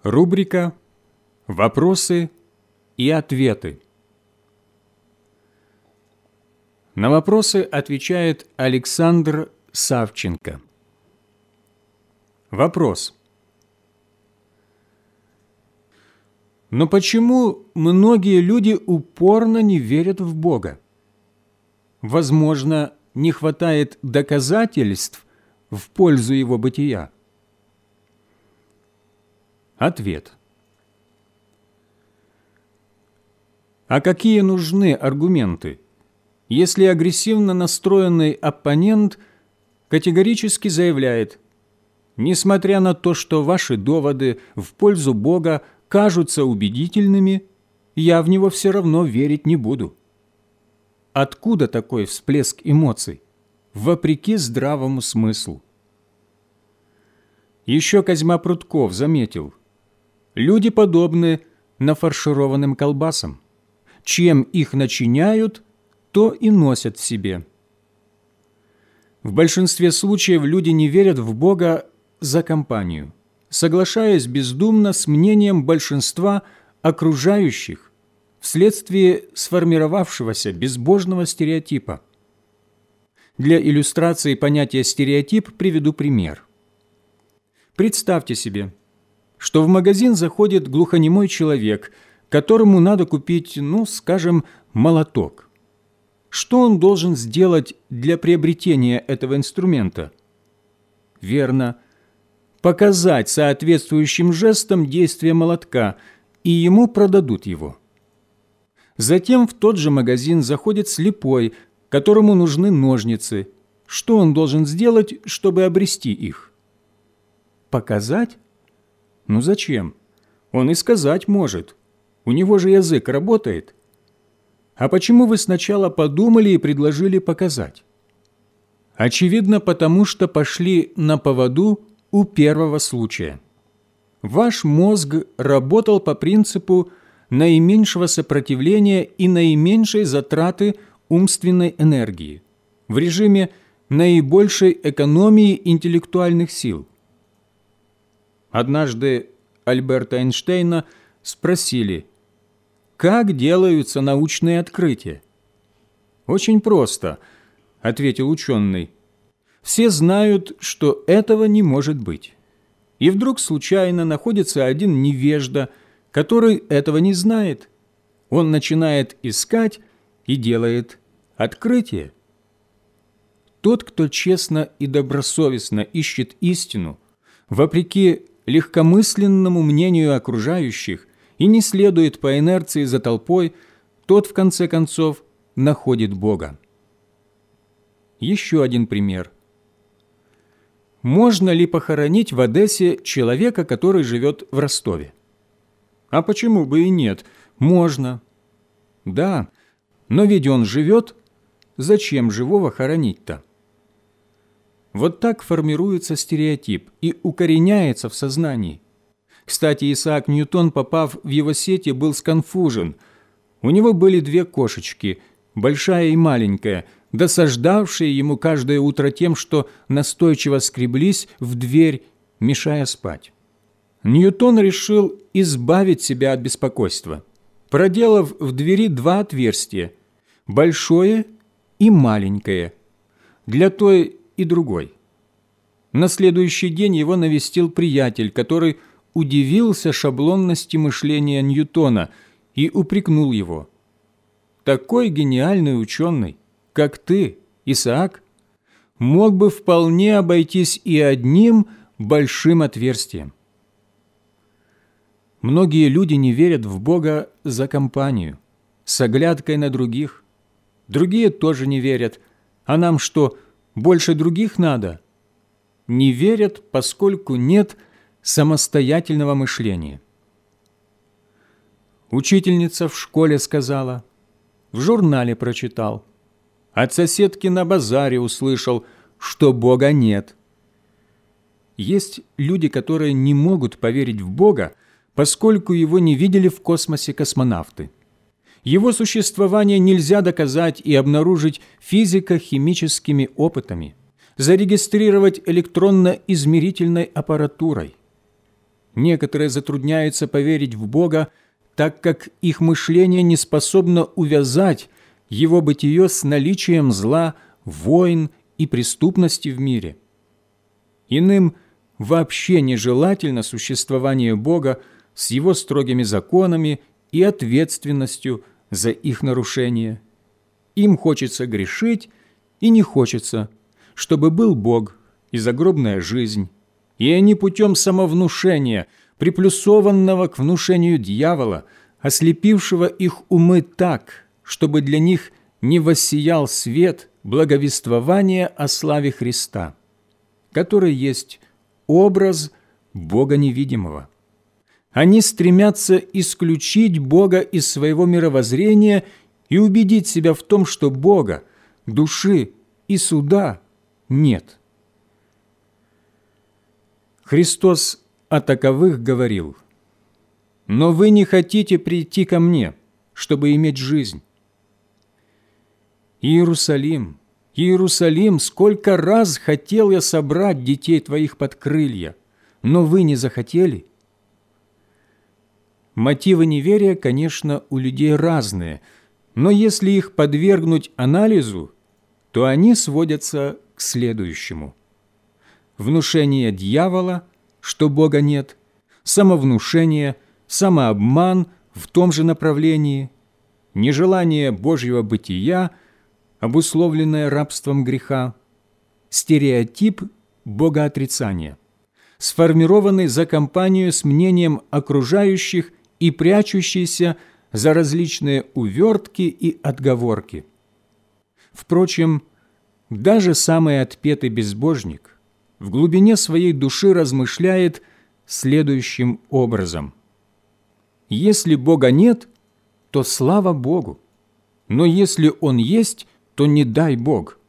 Рубрика «Вопросы и ответы». На вопросы отвечает Александр Савченко. Вопрос. Но почему многие люди упорно не верят в Бога? Возможно, не хватает доказательств в пользу Его бытия? Ответ. А какие нужны аргументы, если агрессивно настроенный оппонент категорически заявляет: несмотря на то, что ваши доводы в пользу Бога кажутся убедительными, я в него все равно верить не буду? Откуда такой всплеск эмоций, вопреки здравому смыслу? Еще Козьма Прутков заметил: люди подобны нафаршированным колбасам. Чем их начиняют, то и носят в себе. В большинстве случаев люди не верят в Бога за компанию, соглашаясь бездумно с мнением большинства окружающих вследствие сформировавшегося безбожного стереотипа. Для иллюстрации понятия «стереотип» приведу пример. Представьте себе, что в магазин заходит глухонемой человек, которому надо купить, скажем, молоток. Что он должен сделать для приобретения этого инструмента? Верно, показать соответствующим жестом действие молотка, и ему продадут его. Затем в тот же магазин заходит слепой, которому нужны ножницы. Что он должен сделать, чтобы обрести их? Показать? Зачем? Он и сказать может. У него же язык работает. А почему вы сначала подумали и предложили показать? Очевидно, потому что пошли на поводу у первого случая. Ваш мозг работал по принципу наименьшего сопротивления и наименьшей затраты умственной энергии в режиме наибольшей экономии интеллектуальных сил. Однажды Альберта Эйнштейна спросили: «Как делаются научные открытия?» «Очень просто», — ответил ученый. «Все знают, что этого не может быть. И вдруг случайно находится один невежда, который этого не знает. Он начинает искать и делает открытие». Тот, кто честно и добросовестно ищет истину, вопреки легкомысленному мнению окружающих и не следует по инерции за толпой, тот, в конце концов, находит Бога. Еще один пример. Можно ли похоронить в Одессе человека, который живет в Ростове? А почему бы и нет? Можно. Да, но ведь он живет, зачем живого хоронить-то? Вот так формируется стереотип и укореняется в сознании. Кстати, Исаак Ньютон, попав в его сети, был сконфужен. У него были две кошечки, большая и маленькая, досаждавшие ему каждое утро тем, что настойчиво скреблись в дверь, мешая спать. Ньютон решил избавить себя от беспокойства, проделав в двери два отверстия, большое и маленькое, для той и другой. На следующий день его навестил приятель, который удивился шаблонности мышления Ньютона и упрекнул его: «Такой гениальный ученый, как ты, Исаак, мог бы вполне обойтись и одним большим отверстием». Многие люди не верят в Бога за компанию, с оглядкой на других. Другие тоже не верят. А нам что, больше других надо? Не верят, поскольку нет самостоятельного мышления. Учительница в школе сказала, в журнале прочитал, от соседки на базаре услышал, что Бога нет. Есть люди, которые не могут поверить в Бога, поскольку его не видели в космосе космонавты. Его существование нельзя доказать и обнаружить физико-химическими опытами, зарегистрировать электронно-измерительной аппаратурой. Некоторые затрудняются поверить в Бога, так как их мышление не способно увязать Его бытие с наличием зла, войн и преступности в мире. Иным вообще нежелательно существование Бога с Его строгими законами и ответственностью за их нарушение. Им хочется грешить и не хочется, чтобы был Бог и загробная жизнь, и они путем самовнушения, приплюсованного к внушению дьявола, ослепившего их умы так, чтобы для них не воссиял свет благовествования о славе Христа, который есть образ Бога невидимого. Они стремятся исключить Бога из своего мировоззрения и убедить себя в том, что Бога, души и суда нет. Христос о таковых говорил: «Но вы не хотите прийти ко мне, чтобы иметь жизнь». Иерусалим, Иерусалим, сколько раз хотел я собрать детей твоих под крылья, но вы не захотели. Мотивы неверия, конечно, у людей разные, но если их подвергнуть анализу, то они сводятся к следующему: внушение дьявола, что Бога нет, самовнушение, самообман в том же направлении, нежелание Божьего бытия, обусловленное рабством греха, стереотип богоотрицания, сформированный за компанию с мнением окружающих и прячущийся за различные увертки и отговорки. Впрочем, даже самый отпетый безбожник в глубине своей души размышляет следующим образом: если Бога нет, то слава Богу, но если Он есть, то не дай Бог.